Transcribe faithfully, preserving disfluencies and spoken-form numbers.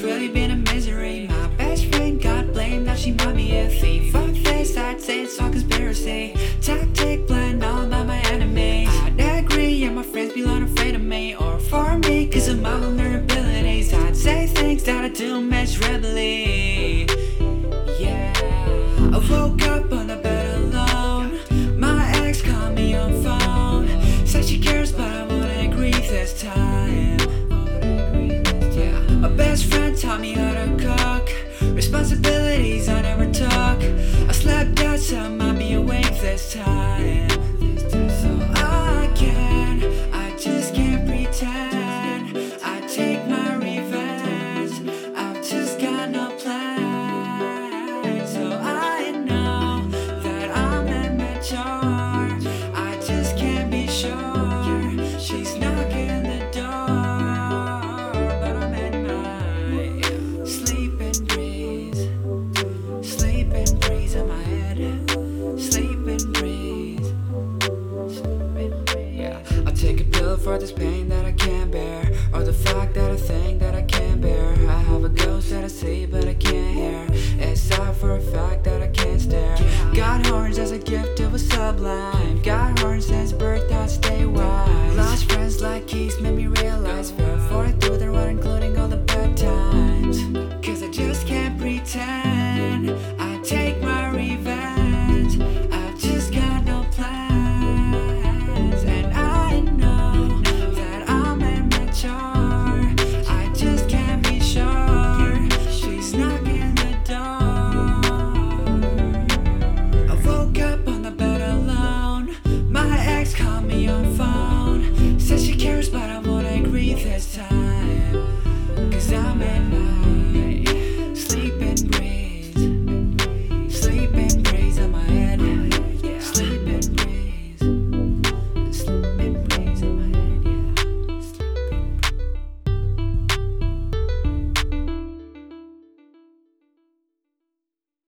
really been a misery. My best friend got blamed, now she might be iffy. Fuck this, I'd say it's all conspiracy. Tactic planned all by my enemies. I'd agree, yeah, my friends be unafraid of me or for me, cause of my vulnerabilities. I'd say things that I do miserably. Yeah, I woke up on the bed alone. My ex called me on phone, said she cares but I wouldn't agree this time. Yeah, my best friend taught me how to cook, responsibilities I never took. I slept out so I might be awake this time. So I can't, I just can't pretend. I take my revenge, I've just got no plan. So I know that I'm immature, I just can't be sure. She's knocking the door, but I'm in my sleeping breeze, sleeping breeze in my head, sleeping breeze, sleeping breeze. Yeah, I'll take a pill for this pain that I can't bear, or the fact that I think that I can't bear. I have a ghost that I see but I can't hear. It's sad for a fact